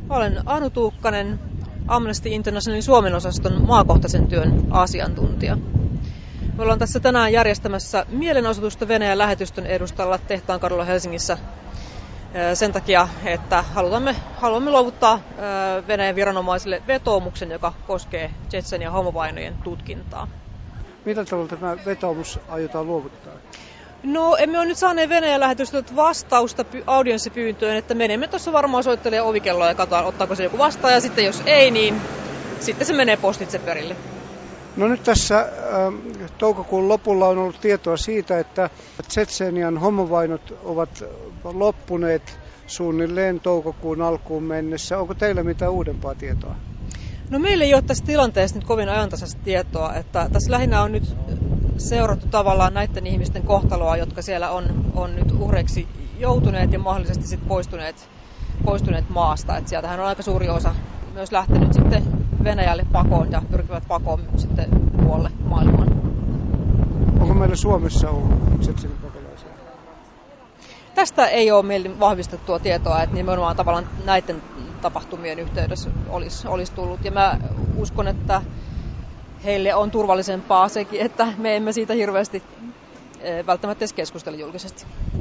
Olen Anu Tuukkanen, Amnesty Internationalin Suomen osaston maakohtaisen työn asiantuntija. Me ollaan tässä tänään järjestämässä mielenosoitusta Venäjän lähetystön edustalla Tehtaankadulla Helsingissä sen takia, että haluamme luovuttaa Venäjän viranomaisille vetoomuksen, joka koskee Tšetšenian homovainojen tutkintaa. Millä tavalla tämä vetoomus aiotaan luovuttaa? No, emme ole nyt saaneet Venäjän lähetystöltä vastausta audienssipyyntöön, että menemme tuossa varmaan soittelemaan ovikelloa ja katsotaan, ottaako se joku vastaan, ja sitten jos ei, niin sitten se menee postitse perille. No nyt tässä toukokuun lopulla on ollut tietoa siitä, että Tšetšenian homovainot ovat loppuneet suunnilleen toukokuun alkuun mennessä. Onko teillä mitään uudempaa tietoa? No meillä ei ole tästä tilanteesta nyt kovin ajantasaista tietoa, että tässä lähinnä on nyt seurattu tavallaan näiden ihmisten kohtaloa, jotka siellä on nyt uhreiksi joutuneet ja mahdollisesti sitten poistuneet maasta. Et sieltähän on aika suuri osa myös lähtenyt sitten Venäjälle pakoon ja pyrkivät pakoon sitten muualle maailmaan. Onko meillä Suomessa ollut Tšetšenin pakolaisia? Tästä ei ole meille vahvistettua tietoa, että nimenomaan tavallaan näiden tapahtumien yhteydessä olisi tullut. Ja mä uskon, että heille on turvallisempaa sekin, että me emme siitä hirveästi välttämättä edes keskustele julkisesti.